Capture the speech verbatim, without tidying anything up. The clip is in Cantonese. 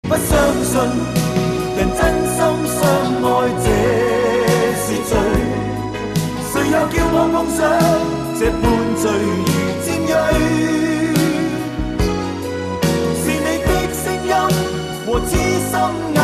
不相信人真心相愛這是罪，誰又叫我碰上這般罪如尖銳？是你的聲音和痴心。